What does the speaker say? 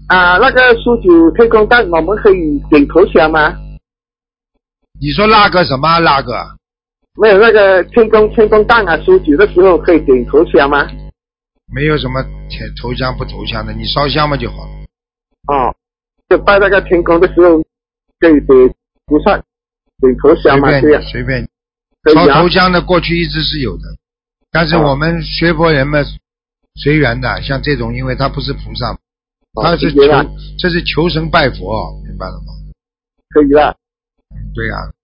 那个书九天公蛋，我们可以点头香吗？ 你说那个什么那个？ 没有那个天公蛋啊，书九的时候可以点头香吗？ 没有什么头香不头香的，你烧香嘛就好了。 哦，就拜那个天公的时候可以点菩萨点头香吗？这样随便。 可以啊烧头香的过去一直是有的，但是我们学佛人们随缘的，像这种因为他不是菩萨，他是这是求神拜佛，明白了吗？ 可以了。 对呀。